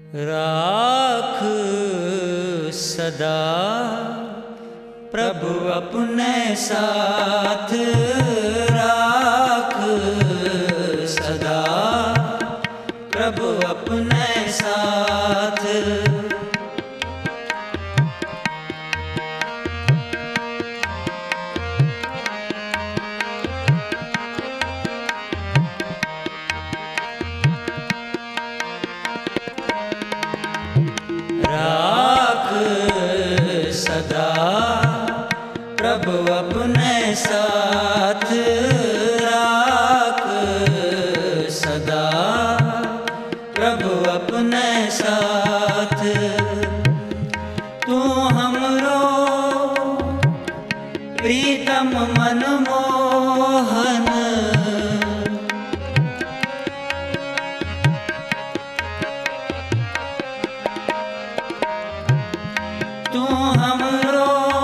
राख सदा प्रभु अपने साथ, राख सदा प्रभु अपने साथ। राख सदा प्रभु अपने साथ, राख सदा प्रभु अपने साथ। तू हमरो प्रीतम मनमोहन, तू हमरो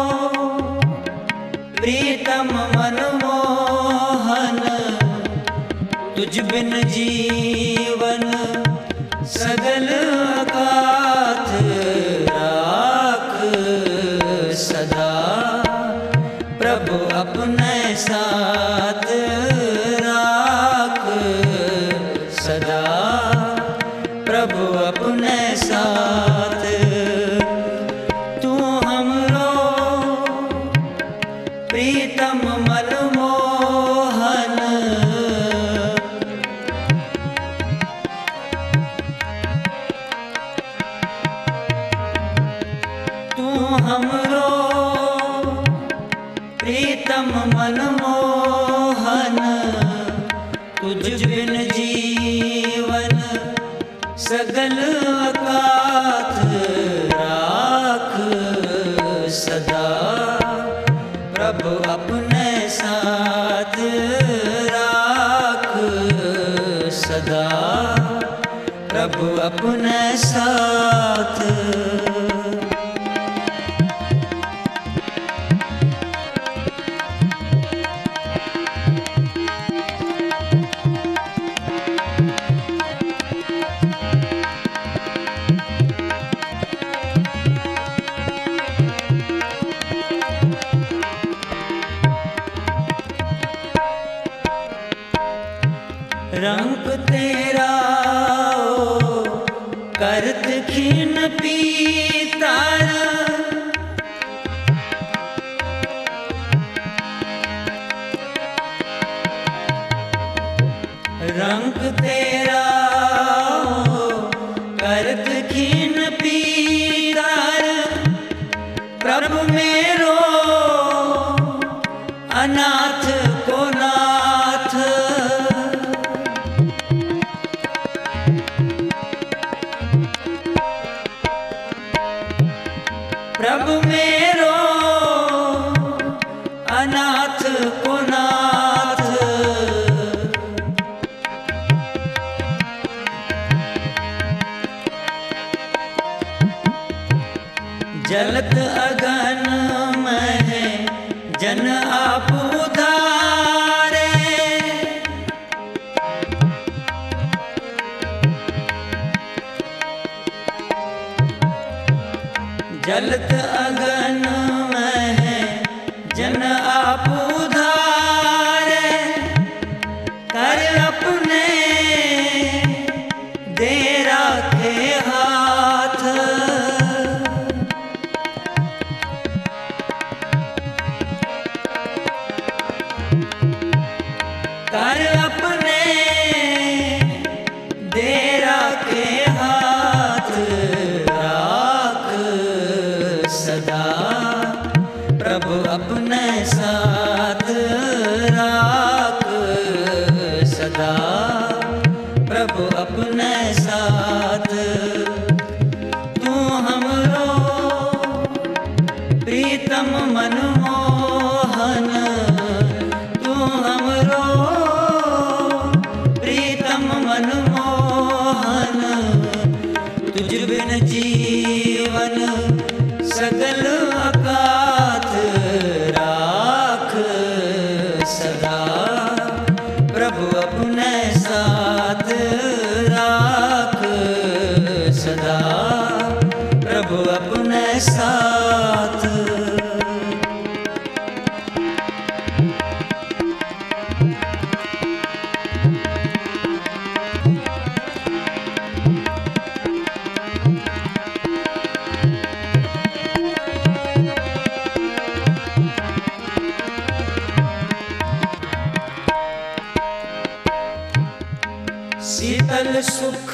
प्रीतम मनमोहन। तुझ बिन जीवन सगल अकाथ, राख सदा प्रभु अपने साथ, राख सदा प्रभु अपने साथ। प्रीतम मनमोहन, तू हमरो प्रीतम मनमोहन। तुझ बिन जीवन सगल अकाथ, राख सदा प्रभु अपने साथ, राख सदा प्रभु अपने साथ। रंग तेरा ओ करत खिन पीतर, रंग तेरा ओ करत खिन पीतर। प्रभु मेरो अनाथ को नाथ, प्रभु मेरो अनाथ को नाथ। जलत अगन में जन आप उधारे, जलत अगन में जन आप उधारे। कर अपने दे राखे हाथ, कर अपने दे राखे हाथ। राख सदा प्रभु अपने साथ, राख सदा प्रभु अपने साथ। तू हमरो प्रीतम मनमोहन, तू हमरो प्रीतम मनमोहन। तुझ बिन जीवन सगल अकाथ, राख सदा प्रभु अपने साथ, राख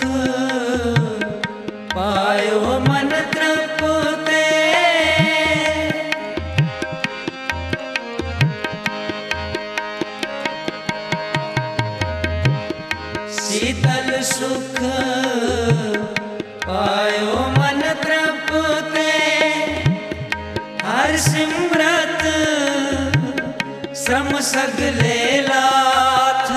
पायो मन तृप्ते। शीतल सुख पायो मन तृप्ते। हर सिमरत श्रम सगले लाथ।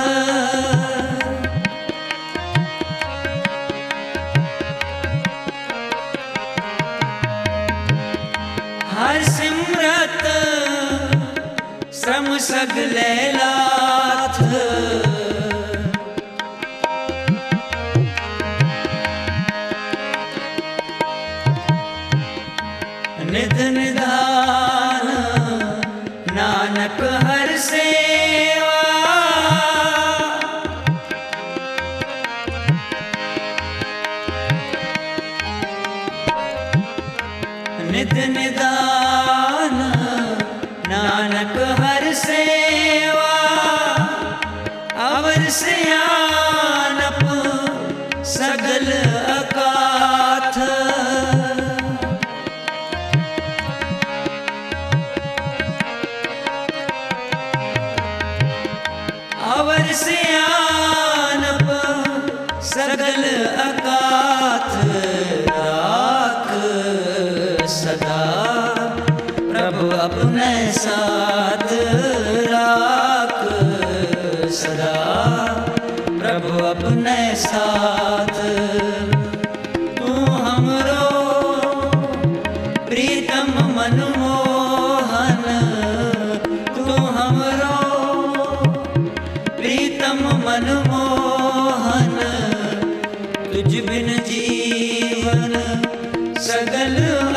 हर सिमरत श्रम सगले लाथ। निध निधान नानक हर सेवा। निध निधान नानक हर सेवा। अवर सियानप सगल अकाथ। अवर सियानप सगल अकाथ। राख सदा प्रभु अपने साथ। राख सदा प्रभु अपने साथ। तू हमरो प्रीतम मनमोहन। तू हमरो प्रीतम मनमोहन। तुझ बिन जीवन सगल